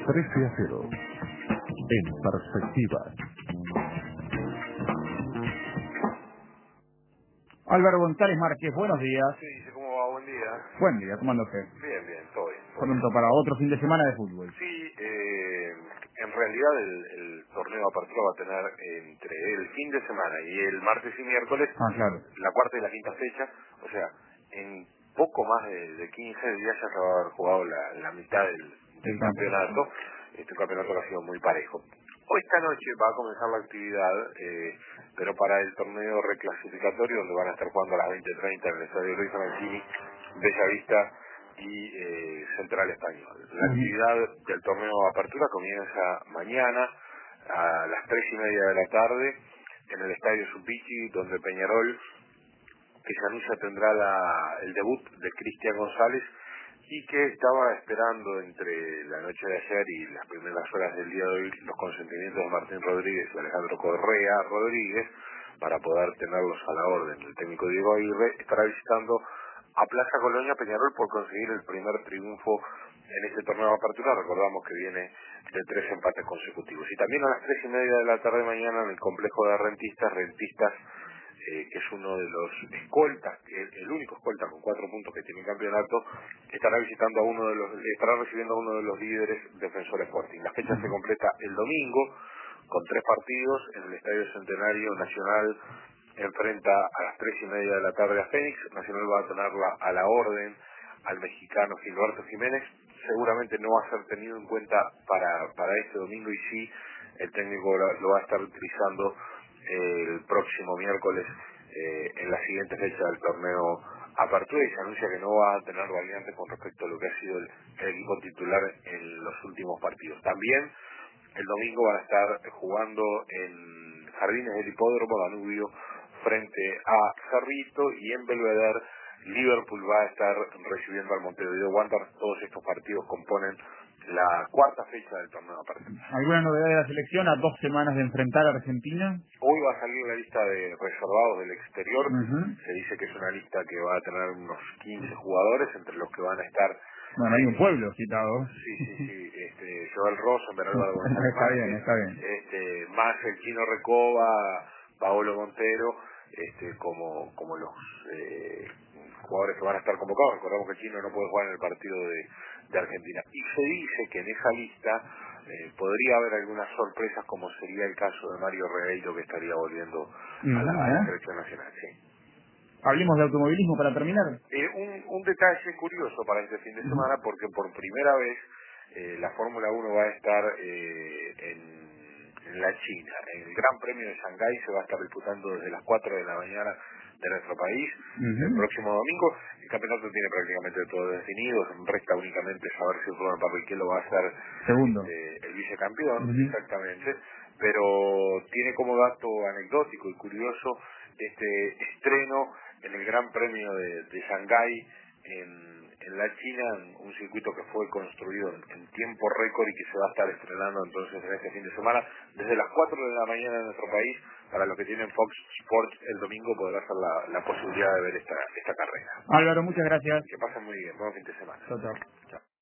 13-0. En perspectiva. Álvaro González Márquez, buenos días. Sí, dice, ¿cómo va? Buen día. Buen día, ¿cómo anda usted? Bien, bien, todo bien. Pronto para otro fin de semana de fútbol. Sí, en realidad el torneo de apertura va a tener entre el fin de semana y el martes y miércoles Claro. la cuarta y la quinta fecha, o sea, en poco más de 15 días ya se va a haber jugado la mitad del campeonato. Un campeonato que ha sido muy parejo. Hoy esta noche va a comenzar la actividad, pero para el torneo reclasificatorio, donde van a estar jugando a las 20:30 en el Estadio Luis Mancini, Bellavista y Central Español. La actividad del torneo de apertura comienza mañana a las 3:30 de la tarde en el Estadio Supichi, donde Peñarol, que se anuncia, tendrá el debut de Cristian González, y que estaba esperando entre la noche de ayer y las primeras horas del día de hoy los consentimientos de Martín Rodríguez y Alejandro Correa Rodríguez para poder tenerlos a la orden. El técnico Diego Aguirre estará visitando a Plaza Colonia Peñarol por conseguir el primer triunfo en este torneo de apertura. Recordamos que viene de 3 empates consecutivos. Y también a las 3:30 de la tarde mañana en el complejo de Rentistas, que es uno de los escoltas, el único escolta con 4 puntos que tiene el campeonato, estará recibiendo a uno de los líderes Defensor Sporting. La fecha se completa el domingo con 3 partidos en el Estadio Centenario. Nacional enfrenta a las 3:30 de la tarde a Fénix. Nacional va a tenerla a la orden al mexicano Gilberto Jiménez. Seguramente no va a ser tenido en cuenta para este domingo, y sí, el técnico lo va a estar utilizando el próximo miércoles en la siguiente fecha del torneo apertura, y se anuncia que no va a tener variantes con respecto a lo que ha sido el equipo titular en los últimos partidos. También el domingo van a estar jugando en Jardines del Hipódromo Danubio frente a Cerrito, y en Belvedere Liverpool va a estar recibiendo al Montevideo Wanderers. Todos estos partidos componen la cuarta fecha del torneo apertura. ¿Alguna novedad de la selección a 2 semanas de enfrentar a Argentina? Hoy va a salir la lista de reservados del exterior. Se dice que es una lista que va a tener unos 15 jugadores, entre los que van a estar... Bueno, hay un pueblo citado. Sí. Joel Rosenberg, Álvaro González Está bien. más el Chino Recoba, Paolo Montero, como los jugadores que van a estar convocados. Recordamos que el Chino no puede jugar en el partido de Argentina. Y se dice que en esa lista podría haber algunas sorpresas, como sería el caso de Mario Regueiro, que estaría volviendo a la selección nacional. Sí. Hablemos de automovilismo para terminar. Un detalle curioso para este fin de semana, porque por primera vez la Fórmula 1 va a estar en la China. El Gran Premio de Shanghái se va a estar disputando desde las 4 de la mañana de nuestro país el próximo domingo. El campeonato tiene prácticamente todo definido, resta únicamente saber si Rubén Barrichello va a ser segundo, el vicecampeón, exactamente, pero tiene como dato anecdótico y curioso este estreno en el Gran Premio de Shanghái en la China, un circuito que fue construido en tiempo récord y que se va a estar estrenando entonces en este fin de semana desde las 4 de la mañana en nuestro país. Para los que tienen Fox Sports el domingo podrá ser la posibilidad de ver esta carrera. Álvaro, muchas gracias. Que pasen muy bien, buen fin de semana. Chao. Chao.